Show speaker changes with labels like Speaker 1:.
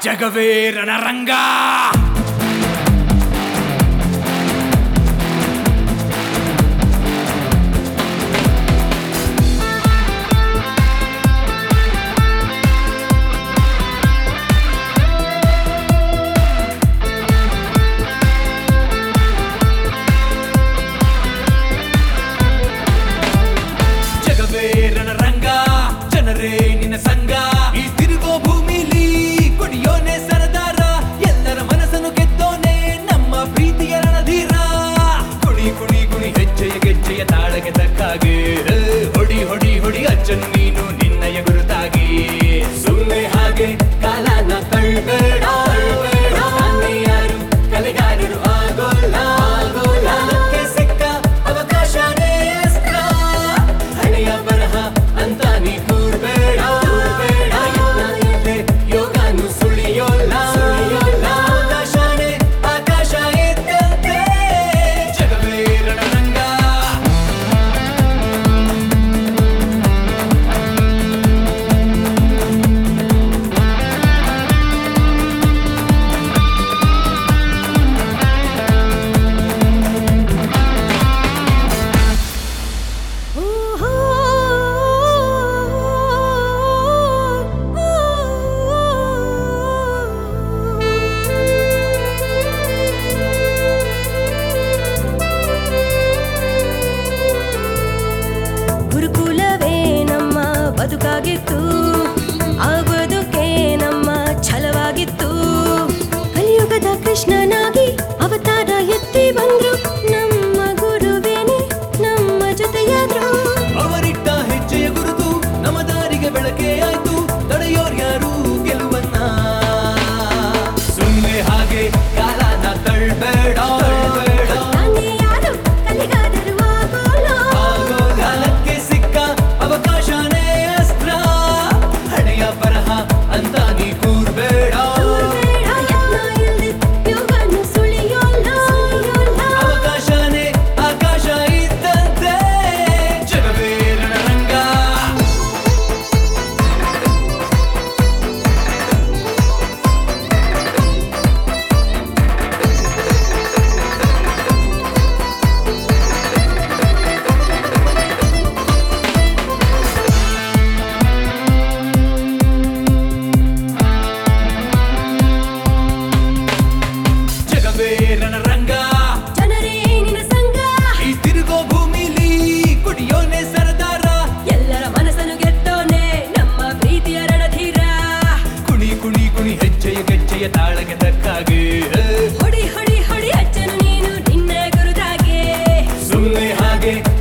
Speaker 1: ಜಗವೇ ರಣರಂಗ. ಜಗವೇ ರಣರಂಗ, ಜನರೇ ನಿನ್ನ ಸಂಗ. ಈ ತಿರುಗೋ ಭೂಮಿಲಿ ಕುಡಿಯೋನೆ ಸರದಾರ, ಎಲ್ಲರ ಮನಸ್ಸನ್ನು ಗೆದ್ದೋನೆ ನಮ್ಮ ಪ್ರೀತಿಯ ರಣಧೀರ. ಕುಣಿ ಕುಣಿ ಕುಣಿ ಹೆಜ್ಜೆಯ ಗೆಜ್ಜೆಯ ತಾಳಗೆ ತಕ್ಕಾಗೆ, ಹೊಡಿ ಹೊಡಿ ಹೊಡಿ ಅಚ್ಚನು ನೀನು ನಿನ್ನಯ ಗುರುತಾಗಿ. ಸುಮ್ಮನೆ ಹಾಗೆ ಕಾಲನ ತಳ್ಬೇಡ, ಯಾರು ಕಲೆಗಾರರು ಆಗೋಲ್ಲ. ಕಾಲಕ್ಕೆ ಸಿಕ್ಕ ಅವಕಾಶನೇ ಅಸ್ತ್ರ, ಹಳೆಯ ಬರಹ ಅಂತ ನೀ ಕೂರ್ಬೇಡ. ಯೋಗಾನು ಸುಳಿಯೋಲ್ಲ, ಅವಕಾಶನೇ ಆಕಾಶ ಇದ್ದಂತೆ. ಜಗವೇ ರಣರಂಗ.
Speaker 2: ಗುರುಕುಲವೇ ನಮ್ಮ ಬದುಕಾಗಿತ್ತು, ಆ ಬದುಕೆ ನಮ್ಮ ಛಲವಾಗಿತ್ತು. ಕಲಿಯುಗದ ಕೃಷ್ಣನಾಗಿ ಅವತಾರ ಎತ್ತಿ ಬಂದ್ರು, ನಮ್ಮ ಗುರುವೇನೆ ನಮ್ಮ ಜೊತೆಯಾದ್ರು.
Speaker 1: ಅವರಿಟ್ಟ ಹೆಜ್ಜೆಯ ಗುರುತು ನಮ್ಮ ದಾರಿಗೆ ಬೆಳಕೆ ಆಯ್ತು, ತಡೆಯೋರ್ಯಾರು ಗೆಲುವನ್ನ. ಸುಮ್ಮನೆ ಹಾಗೆ ಕಾಲನ ತಳ್ಬೇಡ,
Speaker 2: ತಾನೇ ಯಾರು ಕಲಿಗಾರರು ಆಗೋಲ್ಲ.
Speaker 1: ಕಾಲಕ್ಕೆ ಸಿಕ್ಕ ಅವಕಾಶನೇ ಅಸ್ತ್ರ, ಹಳೆಯ ಬರಹ ಅಂತ ನೀ ಕೂರ್ಬೇಡ.
Speaker 2: ಯತ್ನ ಇಲ್ದೆ ಯೋಗಾನು ಸುಳಿಯೋಲ್ಲ.
Speaker 1: ಅವಕಾಶನೇ ಆಕಾಶ ಇದ್ದಂತೆ. ಜಗವೇ ರಣರಂಗ. ಜಗವೇ ರಣರಂಗ,
Speaker 2: ಜನರೇ ನಿನ್ನ ಸಂಗ.
Speaker 1: ಈ ತಿರುಗೋ ಭೂಮಿಲಿ ಕುಡಿಯೋನೆ ಸರದಾರ,
Speaker 2: ಎಲ್ಲರ ಮನಸ್ಸನ್ನು ಗೆದ್ದೋನೆ ನಮ್ಮ ಪ್ರೀತಿಯ ರಣಧೀರ.
Speaker 1: ಕುಣಿ ಕುಣಿ ಕುಣಿ ಹೆಜ್ಜೆಯ ಗೆಜ್ಜೆಯ ತಾಳಗೆ ತಕ್ಕಾಗೆ,
Speaker 2: ಹೊಡಿ ಹೊಡಿ ಹೊಡಿ ಅಚ್ಚನು ನೀನು ನಿನ್ನ ಗುರುದಾಗೆ.
Speaker 1: ಸುಮ್ಮನೆ ಹಾಗೆ